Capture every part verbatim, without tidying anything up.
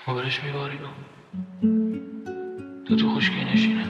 ما برش میباریم تو تو خشکی نشینه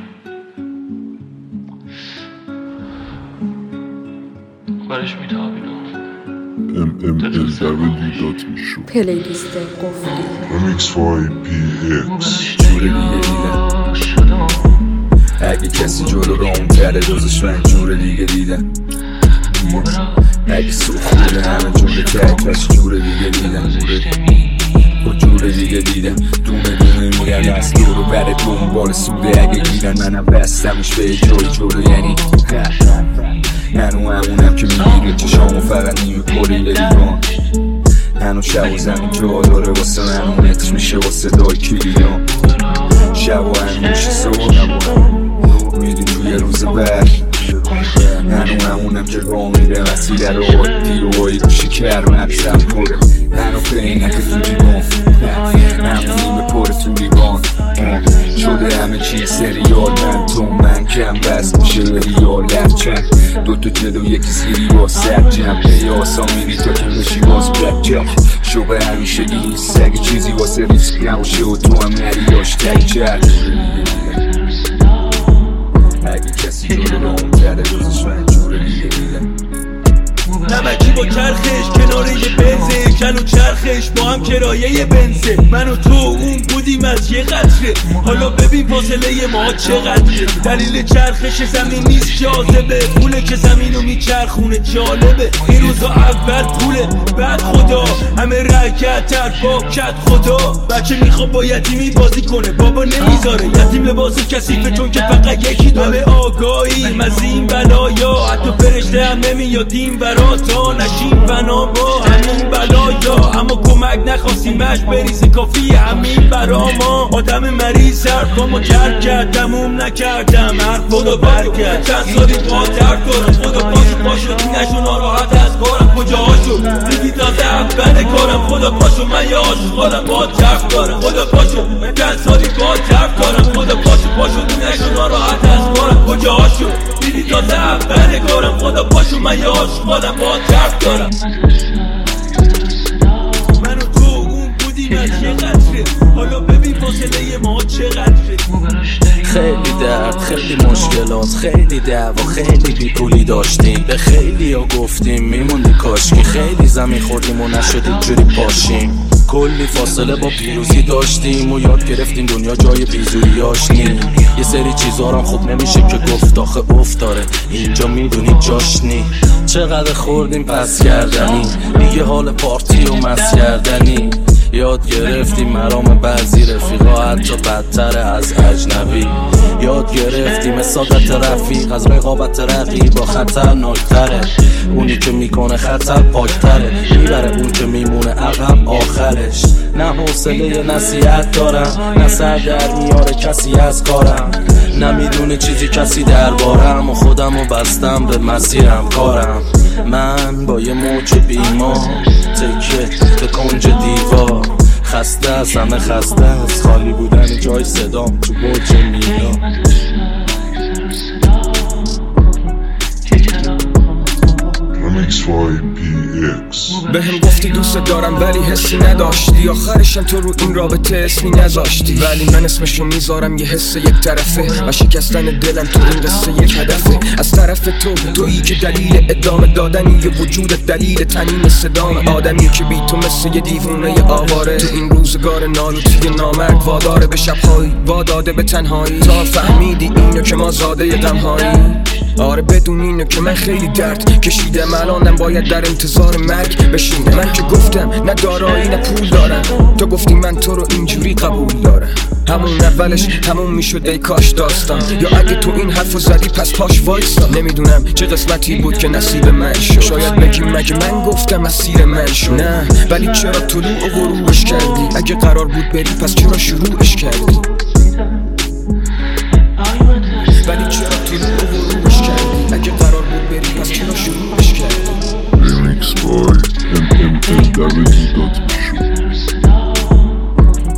برش میتابیم ام ام ال دبلیو دات میشو پلیلیست قفلی امیکس وای پی اکس جور دیگه دیدم اگه کسی جلو را اون تره دوزش من جور دیگه دیدم اگه سوخ بوده همه جمله تک پس جور دیگه دیدم با جور دیگه دیدم دونه دونه میرن از دور و بر دنبال سوده اگه گیرن منم بستمش به جای جلو یعنی هنو همونم که میگیره چشامو فقط نیمه پریده لیوان هنو شب و زمین جا داره واسه من و متر میشه با صدای کلیدان شب و هنو میشه صبح میدون توی روز بر هنو همونم که راه میره مسیره رو دیروهای گوشی کر مبزم پره هنو پینک تو دیوان هنو نیمه پره تو لیوان شده همه چی سریال من تو من کم بس میشه ریال لفچن دوتا جلو یکی زیری با سر جمع پیاسا میری تا که بشی باز بلک جک شبه همیشه گیری سگ چیزی واسه ریسک نباشه و تو هم نری داشت تک چرد اگه کسی جلو را اون تره روزش من جور دیگه دیدم نمکی با چرخش کنار یه بنزه کل و چرخش با هم کرایه بنزه من و تو اون بودیم از یه قطره حالا ببین فاصله ما چقدره دلیل چرخش زمین نیست جاذبه پوله که زمینو میچرخونه جالبه این روزا اول پوله بعد خدا همه رکت تر پاکت خدا بچه میخواد با یتیمی بازی کنه بابا نمیذاره یتیم لباس کثیفه چون که فقط یکی داره آگاهیم از این بلایا حتی فرشته هم نمیاد این برا تا نشیم فنا با همین بلایا اما کمک نخواستیمش بریزی کافی همین برا ما آدم مریض حرفامو کرد کرد تموم نکردم حرفادو برکرد چند سالی با درد دارم خدا پاشو پاشو نشو ناراحت از کارم کجا هاشو دیدی تازه اول کارم خدا پاشو من یه عاشقانم با طرف دارم خدا پاشو من چند سالی با طرف دارم خدا پاشو پاشو نشو ناراحت از کارم کجا هاشو دیدی تازه اول کارم خدا پاشو من یه عاشقانم با طرف دارم من و تو اون بودیم از یه قطره حالا ببین فاصله ما چقدره خیلی درد خیلی مشکلات خیلی دعوا خیلی بیپولی داشتیم به خیلی ها گفتیم میموندی کاشکی خیلی زمین خوردیم و نشدیم جوری پاشیم کلی فاصله با پیروزی داشتیم و یاد گرفتیم دنیا جای بیزویاش نیم یه سری چیزا هم خوب نمیشه که گفت آخه افتاره اینجا میدونی جاش نی چقدر خوردیم پس کردنی دیگه حال پارتی و مس کردنی یاد گرفتیم مرام بعضی رفیقا حتی بدتر از اجنبی یاد گرفتیم سادت رفیق از رقابت رقیب با خطرناکتره اونی که میکنه خطر پاکتره میبره اون که میمونه عقب آخرش نه حوصله نصیحت دارم نه سر در میاره کسی از کارم نمیدونه چیزی کسی دربارم و خودم و بستم به مسیرم کارم من با یه موج بیمار تکه به کنج دیوار خسته از همه خسته از خالی بودن جای صدام تو برج مینا امیکس وای پی اکس به هم گفتی دوست دارم ولی حسی نداشتی آخرشم تو رو این رابطه اسمی نذاشتی ولی من اسمشو میذارم یه حس یک طرفه و شکستن دلم تو این قصه یک هدفه از طرف تو تویی که دلیل ادامه دادنی یه وجود دلیل تنین صدام آدمی که بی تو مثل یه دیوونه آواره تو این روزگار نالوتی نامرد واداره به شبهایی واداده به تنهایی تا فهمیدی اینو که ما زاده غمهایی آره بدون اینو که من خیلی درد کشیدم الانم باید در انتظار مرگ بشینم من که گفتم نه دارایی نه پول دارم تو گفتی من تو رو اینجوری قبول دارم همون اولش تموم میشد ای کاش داستان یا اگه تو این حرفو زدی پس پاش وایسا نمیدونم چه قسمتی بود که نصیب من شد شاید بگی مگه من گفتم مسیر من شد نه ولی چرا طلوع و غروبش کردی اگه قرار بود بری پس چرا شروعش کردی ولی چرا طلوع و غروبش کردی اگه قرار بود بری پس چرا شروعش کردی امیکس وای ام ام ال دبلیو دات میشو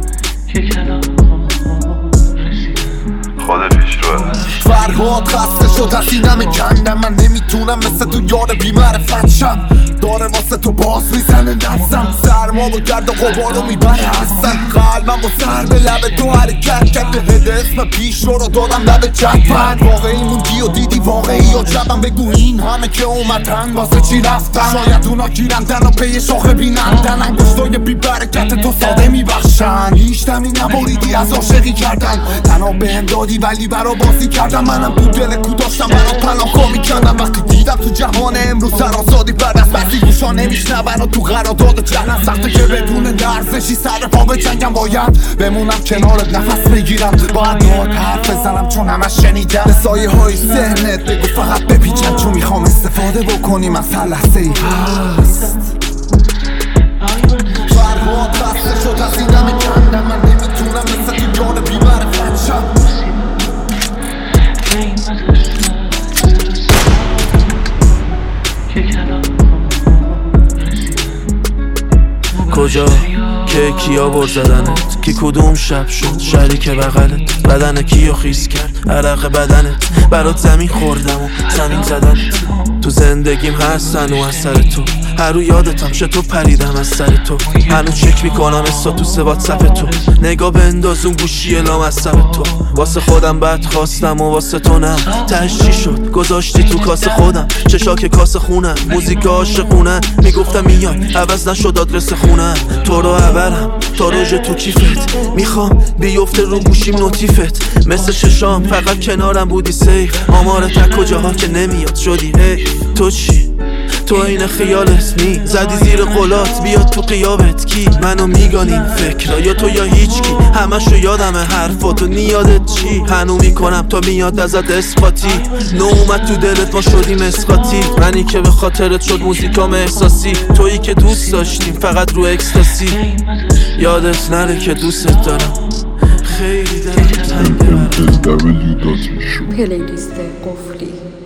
خود پیش رو فرهاد خسته شد از اینم کندم. من نمیتونم مثل تو یار بی‌معرفت شم. داره واسه تو باز میزنه نفسم. سرما و گرد و غبارو میبره هستن. قلبم با سر به لب تو حرکت کرد. به هد اسم پیش رو رو دادم لب چند واقعی موندی و دیدی واقعی یا جبم. بگو این همه که اومدن واسه چی رفتن. شاید اونا گیرندن و پی شاخه بینندن. انگشتای بی برکت تو ساده میبخشن. هیچ دمی نبریدی از عاشقی کردن. تنها بهم دادی ولی برا بازی کردم. منم بود دل کو داشتم برا پناه میکردم. وقتی دیدم تو جهان امروز سرازادی بعد از بسی گوشا نمیشنون و تو قرارداد جهنم سخته که بدون درزشی سر پا به جنگم. باید بمونم کنارت نفس بگیرم. باید نهات حرف بزنم چون همش شنیدم. به سایه های ذهنت بگو فقط بپیچن. چون میخوام استفاده بکنیم از هر لحظه ای هست. فرهاد بسته شد از این دم کندم. من نمیتونم مثل تو جان بی‌معرفت شم. کجا که کیا بر زدنت کی کدوم شب شد شریک بغلت بدن کیو خیس کرد عرق بدنت برات زمین خوردم و زمین زدنت تو زندگیم هستن و از سر تو هر رو یادتم چه تو پریدم از سر تو هنو چک میکنم استاتوس واتساپ تو نگاه بنداز اون گوشی لام از سب تو واسه خودم بد خواستم و واسه تو نه تهش چی شد گذاشتی تو کاسه خودم چشاک کاسه خونم موزیک عاشقونه میگفتم میای عوض نشد آدرس خونم تو رو عبرم تا روژ تو کیفت میخوام بیفته رو گوشیم نوتیفت مثل ششام فقط کنارم بودی سیف آمار تک کجاها که نمیاد شدی هی تو چی تو این خیالت نی زدی زیر قلات بیاد تو قیابت کی منو میگانیم فکر یا تو یا هیچکی همشو یادمه حرفاتو نیادت چی هنو میکنم تا میاد ازت اثباتی نو اومد تو دلت ما شدیم اسقاطی منی که به خاطرت شد موزیکام احساسی تویی که دوست داشتیم فقط رو اکستاسی یادت نره که دوستت دارم خیلی دلم تنگه ام ام اس دبلیو دات شو پلیلیست قفلی.